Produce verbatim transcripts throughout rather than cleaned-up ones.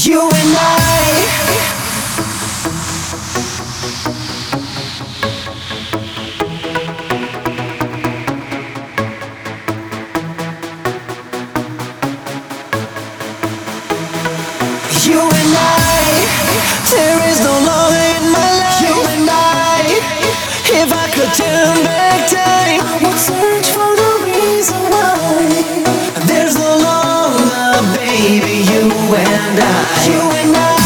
You and I. You and I, there is no longer in my life. You and I, if I could turn back time, I would search for the reason why. There's no longer, baby, you and I. You and I.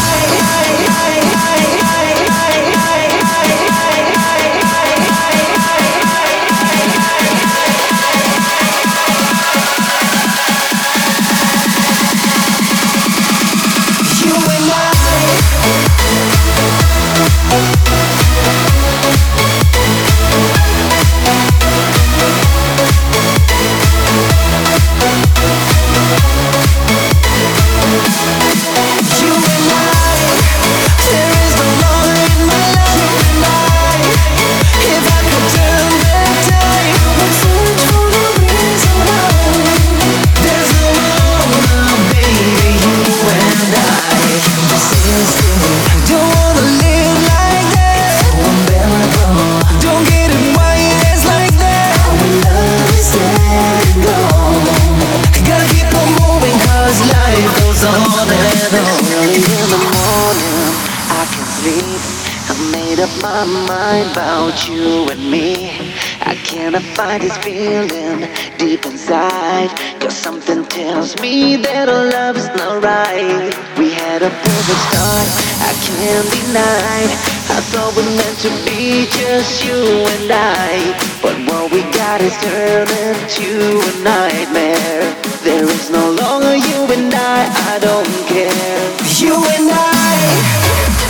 My mind about you and me. I cannot find this feeling deep inside, cause something tells me that our love is not right. We had a perfect start, I can't deny. I thought we meant to be just you and I, but what we got is turning to a nightmare. There is no longer you and I, I don't care. You and I,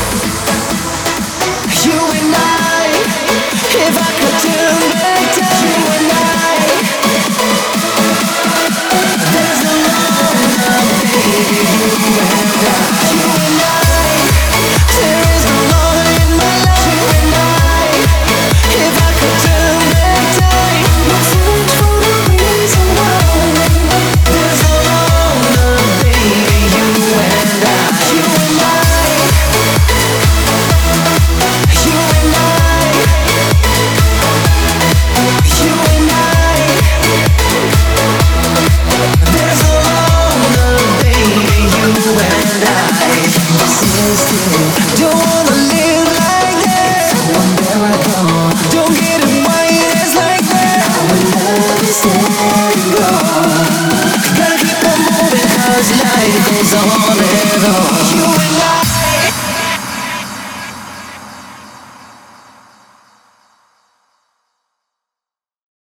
you and I, if I could turn back time. You and I, there's no longer, baby, you and I. You and I, there is no longer in my life. You and I, if I could turn back time, I'd search for the reason why. There's no longer, baby, you and I. You and I. Don't wanna live like that. One there I go. Don't get it why it is like that. Our love is letting go. Gotta keep on moving cause life goes on and on.